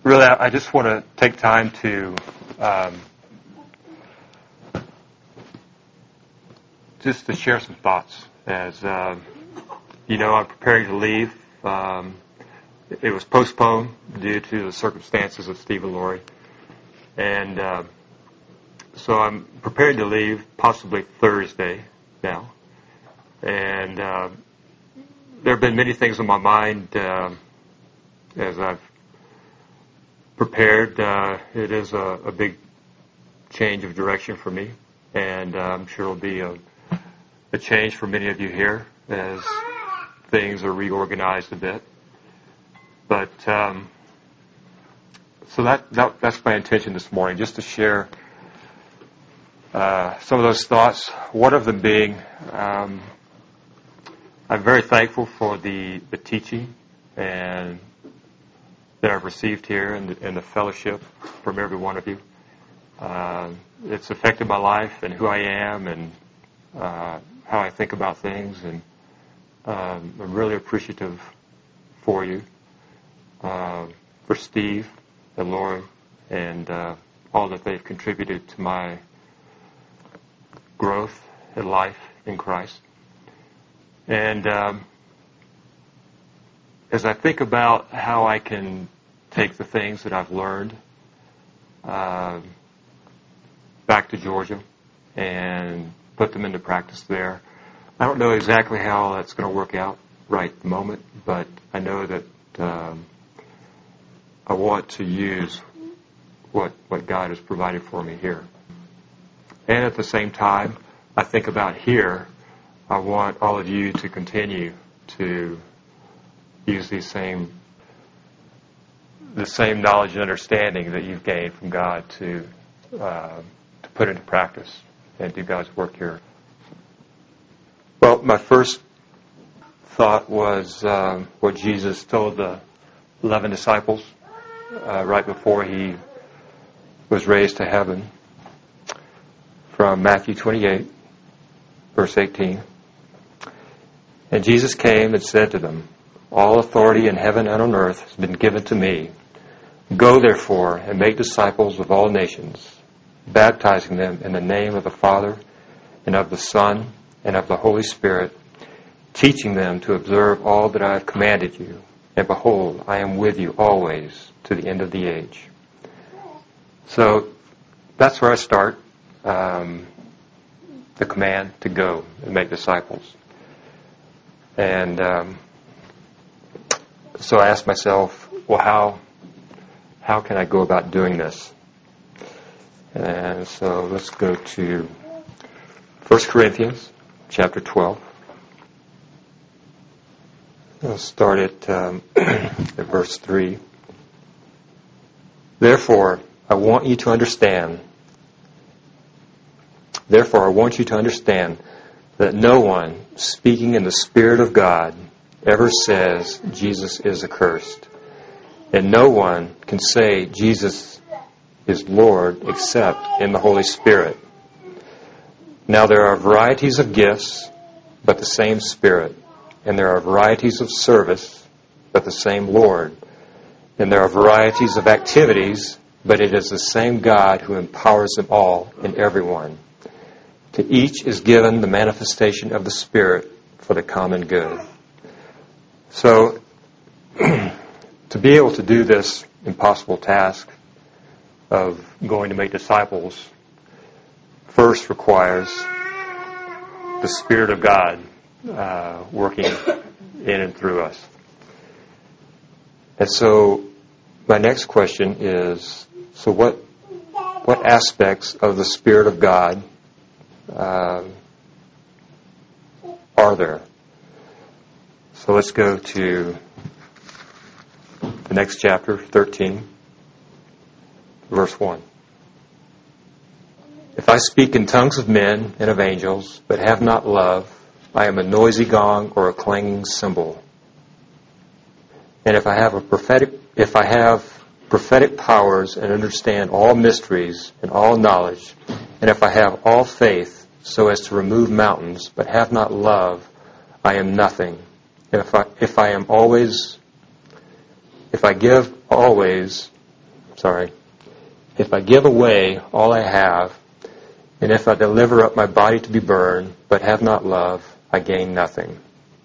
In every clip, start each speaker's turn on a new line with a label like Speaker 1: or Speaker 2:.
Speaker 1: really, I just want to take time to just to share some thoughts. As you know, I'm preparing to leave. It was postponed due to the circumstances of Steve and Lori, and so I'm preparing to leave possibly Thursday now. And there have been many things on my mind as I've prepared. It is a big change of direction for me, and I'm sure it will be a change for many of you here as things are reorganized a bit. But so that's my intention this morning, just to share some of those thoughts. One of them being, I'm very thankful for the teaching and that I've received here and the fellowship from every one of you. It's affected my life and who I am and how I think about things, and I'm really appreciative for you, for Steve and Lori, and all that they've contributed to my growth in life in Christ. And as I think about how I can take the things that I've learned back to Georgia and put them into practice there, I don't know exactly how that's going to work out right at the moment, but I know that I want to use what God has provided for me here. And at the same time, I think about here, I want all of you to continue to use the same knowledge and understanding that you've gained from God to put into practice and do God's work here. Well, my first thought was what Jesus told the 11 disciples right before he was raised to heaven, from Matthew 28, verse 18. And Jesus came and said to them, "All authority in heaven and on earth has been given to me. Go therefore and make disciples of all nations, baptizing them in the name of the Father and of the Son and of the Holy Spirit, teaching them to observe all that I have commanded you. And behold, I am with you always to the end of the age." So that's where I start, the command to go and make disciples. And so I asked myself, well, how can I go about doing this? And so let's go to 1 Corinthians chapter 12. I'll start at verse 3. Therefore, I want you to understand that no one speaking in the Spirit of God ever says Jesus is accursed. And no one can say Jesus is Lord except in the Holy Spirit. Now there are varieties of gifts, but the same Spirit. And there are varieties of service, but the same Lord. And there are varieties of activities, but it is the same God who empowers them all and everyone. To each is given the manifestation of the Spirit for the common good. So, to be able to do this impossible task of going to make disciples first requires the Spirit of God working in and through us. And so, my next question is, so what aspects of the Spirit of God are there? So let's go to the next chapter, 13, verse 1. If I speak in tongues of men and of angels, but have not love, I am a noisy gong or a clanging cymbal. And if I have prophetic powers and understand all mysteries and all knowledge, and if I have all faith so as to remove mountains, but have not love, I am nothing. If I give always If I give away all I have, and if I deliver up my body to be burned, but have not love, I gain nothing.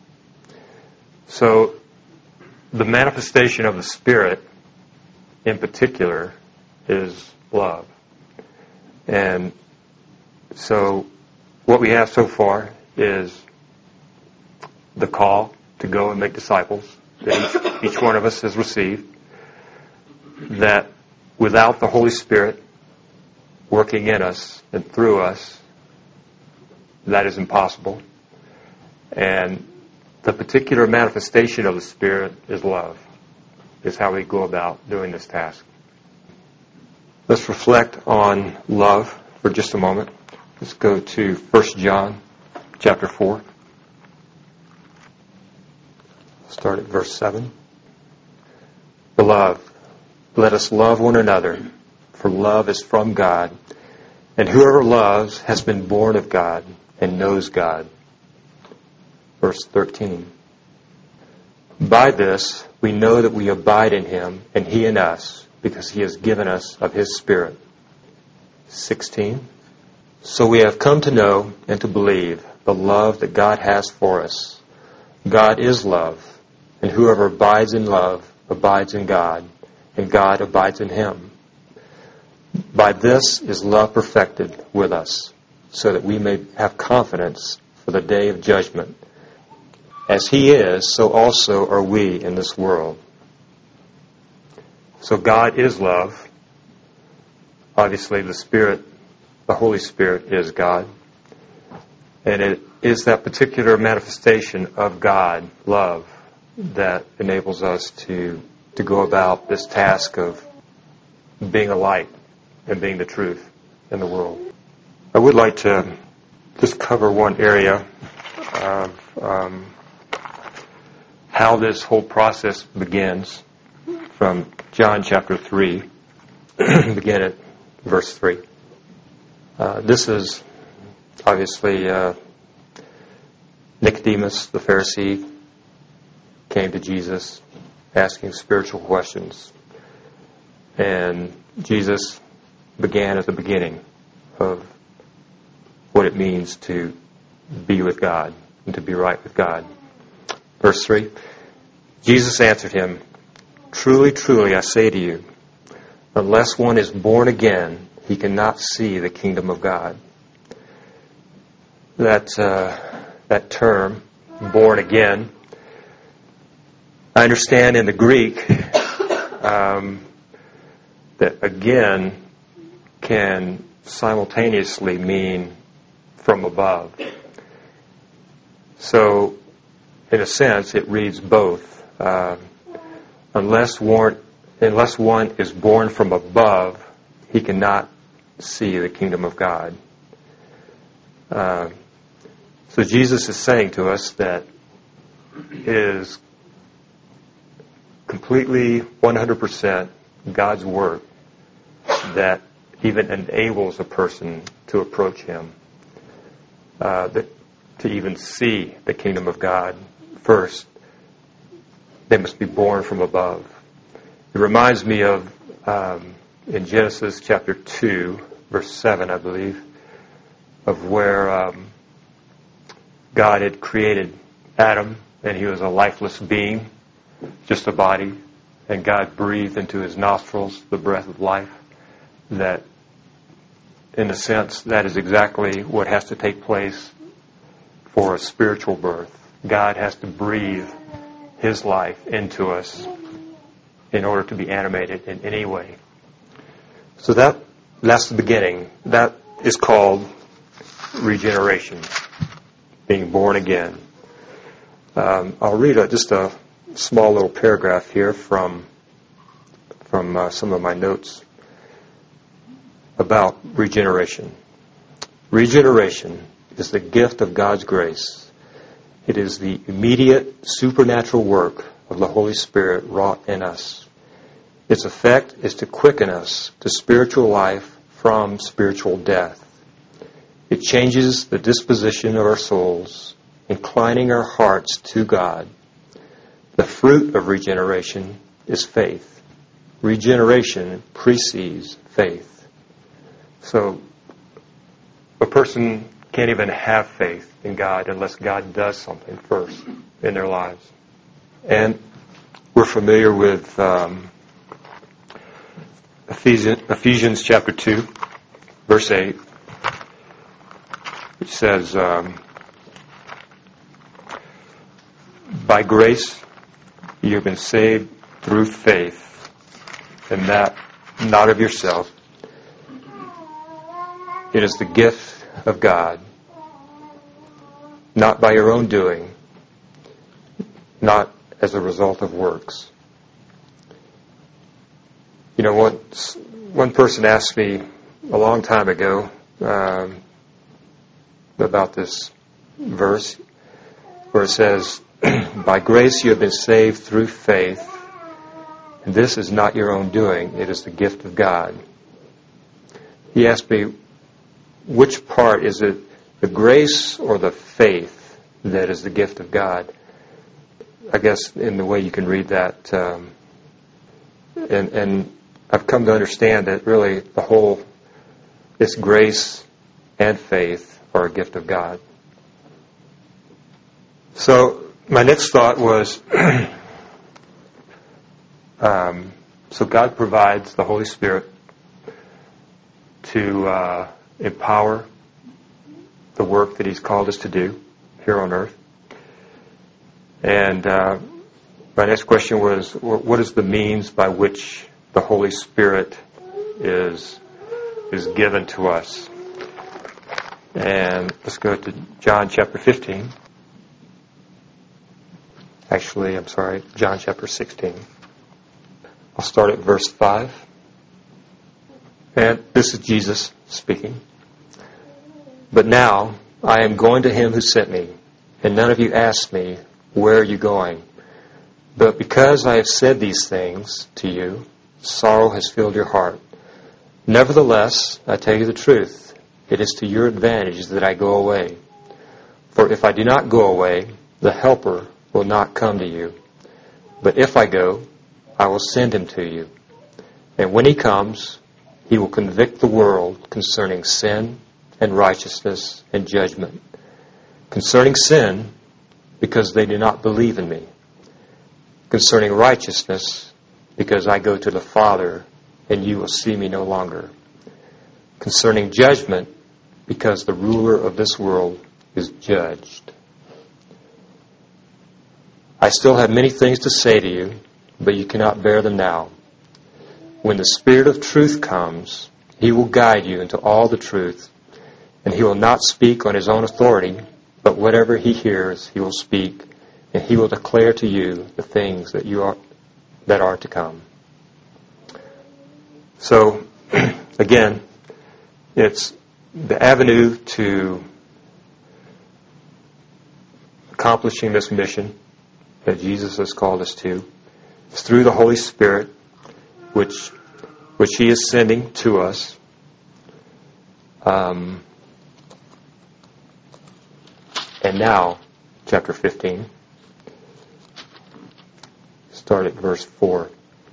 Speaker 1: So, the manifestation of the Spirit, in particular, is love. And so, what we have so far is the call to go and make disciples that each one of us has received, that without the Holy Spirit working in us and through us, that is impossible. And the particular manifestation of the Spirit is love, is how we go about doing this task. Let's reflect on love for just a moment. Let's go to 1 John chapter 4. Start at verse 7. Beloved, let us love one another, for love is from God, and whoever loves has been born of God and knows God. Verse 13. By this we know that we abide in Him, and He in us, because He has given us of His Spirit. 16. So we have come to know and to believe the love that God has for us. God is love, and whoever abides in love abides in God, and God abides in him. By this is love perfected with us, so that we may have confidence for the day of judgment. As He is, so also are we in this world. So God is love. Obviously, the Spirit, the Holy Spirit, is God. And it is that particular manifestation of God, love, that enables us to go about this task of being a light and being the truth in the world. I would like to just cover one area of how this whole process begins from John chapter 3, begin at verse 3. This is obviously Nicodemus, the Pharisee, came to Jesus asking spiritual questions. And Jesus began at the beginning of what it means to be with God and to be right with God. Verse 3, Jesus answered him, "Truly, truly, I say to you, unless one is born again, he cannot see the kingdom of God." That term, born again, I understand in the Greek that again can simultaneously mean from above. So, in a sense, it reads both. Unless one is born from above, he cannot see the kingdom of God. So Jesus is saying to us that it is completely 100% God's work that even enables a person to approach Him, to even see the kingdom of God. First, they must be born from above. It reminds me of in Genesis chapter 2, verse 7, I believe, of where God had created Adam, and he was a lifeless being, just a body, and God breathed into his nostrils the breath of life. That, in a sense, that is exactly what has to take place for a spiritual birth. God has to breathe His life into us in order to be animated in any way. So that's the beginning. That is called regeneration, being born again. I'll read just a small little paragraph here from some of my notes about regeneration. Regeneration is the gift of God's grace. It is the immediate supernatural work of the Holy Spirit wrought in us. Its effect is to quicken us to spiritual life from spiritual death. It changes the disposition of our souls, inclining our hearts to God. The fruit of regeneration is faith. regeneration precedes faith. So a person can't even have faith in God unless God does something first in their lives. And we're familiar with Ephesians chapter 2, verse 8, which says, by grace you have been saved through faith, and that not of yourself. It is the gift of God, not by your own doing, not as a result of works. You know, one person asked me a long time ago about this verse where it says, by grace you have been saved through faith, and this is not your own doing, it is the gift of God. He asked me, which part is it, the grace or the faith that is the gift of God? I guess in the way you can read that, and I've come to understand that really this grace and faith are a gift of God. So my next thought was, so God provides the Holy Spirit to empower the work that He's called us to do here on earth. And my next question was, what is the means by which the Holy Spirit is given to us? And let's go to John chapter 15. Actually, I'm sorry, John chapter 16. I'll start at verse 5. And this is Jesus speaking. But now I am going to Him who sent me, and none of you asked me, where are you going? But because I have said these things to you, sorrow has filled your heart. Nevertheless, I tell you the truth, it is to your advantage that I go away. For if I do not go away, the Helper will not come to you. But if I go, I will send Him to you. And when He comes, He will convict the world concerning sin and righteousness and judgment. Concerning sin, because they do not believe in me. Concerning righteousness, because I go to the Father, and you will see me no longer. Concerning judgment, because the ruler of this world is judged. I still have many things to say to you, but you cannot bear them now. When the Spirit of truth comes, He will guide you into all the truth, and He will not speak on His own authority, but whatever He hears, He will speak, and He will declare to you the things that are to come. So, again, it's the avenue to accomplishing this mission that Jesus has called us to. It's through the Holy Spirit, which He is sending to us. And now, chapter 15, start at verse 4.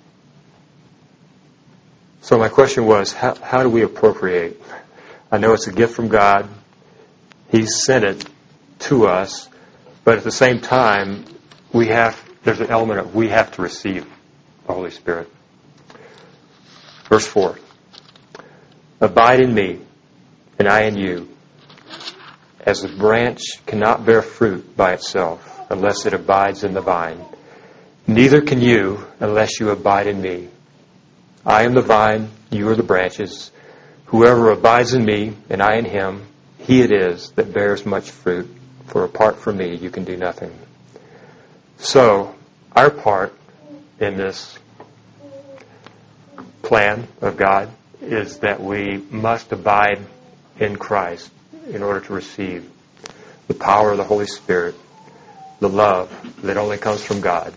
Speaker 1: So my question was, how do we appropriate? I know it's a gift from God. He's sent it to us, but at the same time, there's an element of we have to receive the Holy Spirit. Verse 4. Abide in me, and I in you. As a branch cannot bear fruit by itself unless it abides in the vine, neither can you unless you abide in me. I am the vine, you are the branches. Whoever abides in me, and I in him, he it is that bears much fruit, for apart from me you can do nothing. So, our part in this plan of God is that we must abide in Christ in order to receive the power of the Holy Spirit, the love that only comes from God,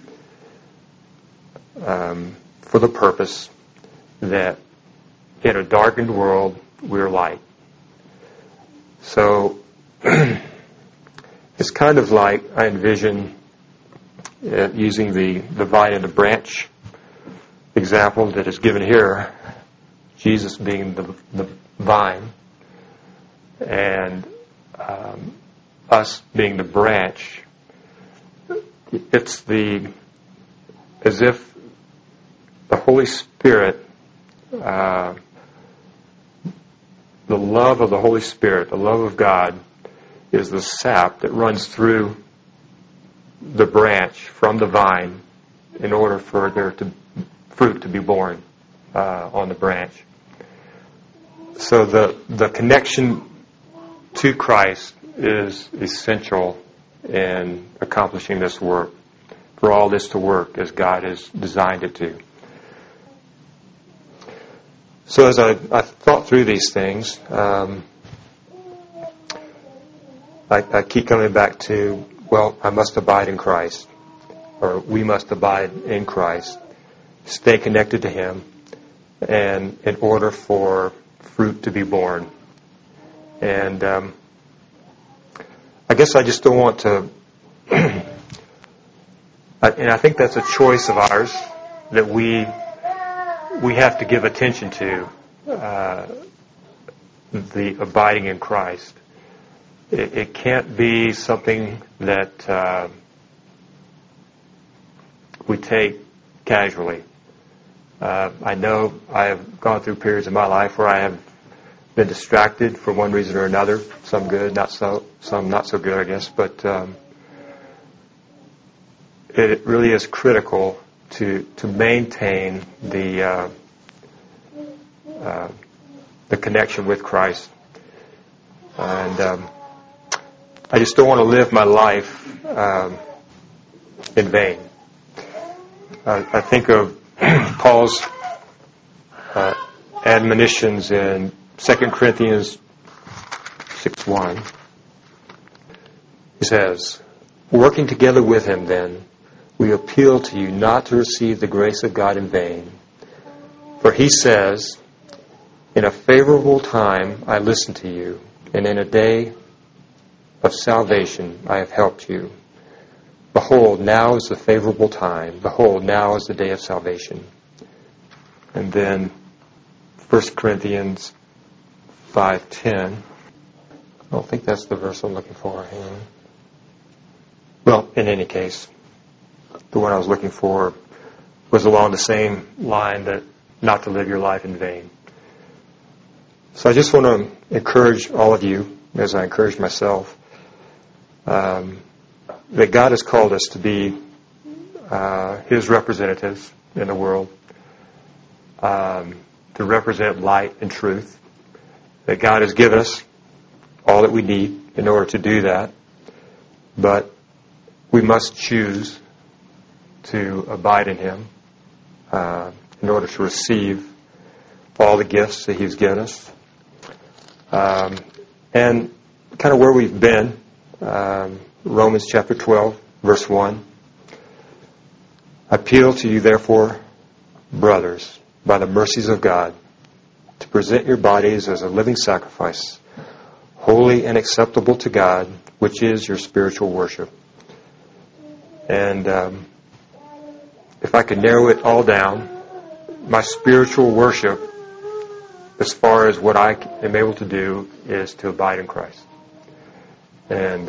Speaker 1: for the purpose that in a darkened world we're light. So it's kind of like I envision using the vine and the branch example that is given here, Jesus being the vine, and us being the branch. It's as if the Holy Spirit, the love of the Holy Spirit, the love of God, is the sap that runs through the branch from the vine in order for fruit to be born on the branch. So the connection to Christ is essential in accomplishing this work, for all this to work as God has designed it to. So as I thought through these things, I keep coming back to, well, I must abide in Christ, or we must abide in Christ, stay connected to Him, and in order for fruit to be born. And I guess I just don't want to, and I think that's a choice of ours that we have to give attention to, the abiding in Christ. It can't be something that we take casually. I know I have gone through periods of my life where I have been distracted for one reason or another, some good, some not so good, I guess, but it really is critical to maintain the connection with Christ. And I just don't want to live my life in vain. I think of Paul's admonitions in 2 Corinthians 6:1. He says, "Working together with him, then, we appeal to you not to receive the grace of God in vain. For he says, 'In a favorable time I listened to you, and in a day of salvation I have helped you. Behold, now is the favorable time. Behold, now is the day of salvation.'" And then 1 Corinthians 5:10. I don't think that's the verse I'm looking for. Hang on. Well, in any case, the one I was looking for was along the same line, that not to live your life in vain. So I just want to encourage all of you, as I encourage myself, that God has called us to be His representatives in the world, to represent light and truth, that God has given us all that we need in order to do that, but we must choose to abide in Him in order to receive all the gifts that He's given us. And kind of where we've been, Romans chapter 12, verse 1. "I appeal to you, therefore, brothers, by the mercies of God, to present your bodies as a living sacrifice, holy and acceptable to God, which is your spiritual worship." And if I could narrow it all down, my spiritual worship, as far as what I am able to do, is to abide in Christ. And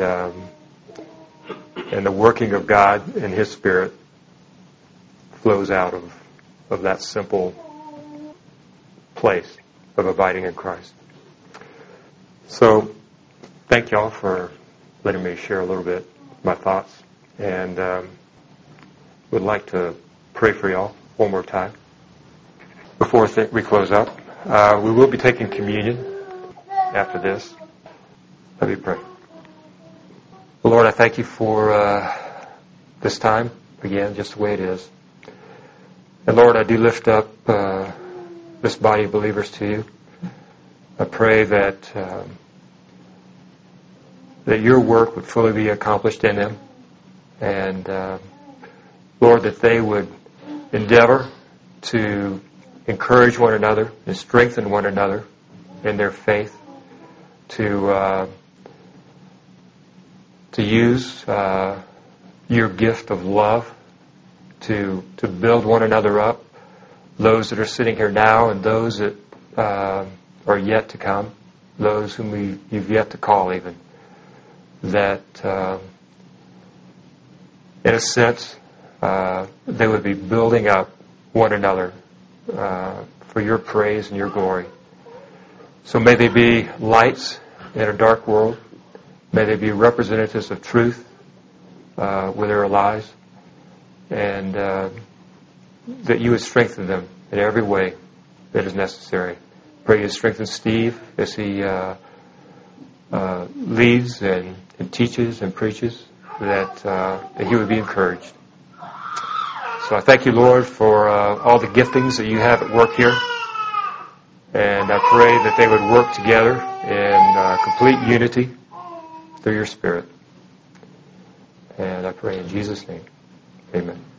Speaker 1: the working of God and His Spirit flows out of that simple place of abiding in Christ. So, thank y'all for letting me share a little bit my thoughts, and would like to pray for y'all one more time before we close up. We will be taking communion after this. Let me pray. Lord, I thank you for this time, again, just the way it is. And Lord, I do lift up this body of believers to you. I pray that your work would fully be accomplished in them. And Lord, that they would endeavor to encourage one another and strengthen one another in their faith, to use your gift of love to build one another up, those that are sitting here now and those that are yet to come, those whom you've yet to call even, that in a sense they would be building up one another for your praise and your glory. So may they be lights in a dark world. May they be representatives of truth where there are lies. And that you would strengthen them in every way that is necessary. Pray you strengthen Steve as he leads and teaches and preaches, that he would be encouraged. So I thank you, Lord, for all the giftings that you have at work here. And I pray that they would work together in complete unity through your Spirit. And I pray in Jesus' name. Amen.